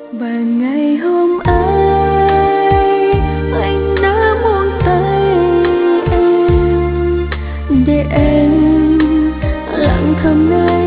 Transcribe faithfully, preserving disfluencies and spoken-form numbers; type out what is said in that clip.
Và ngày hôm ấy anh đã buông tay em để em lặng thầm nơi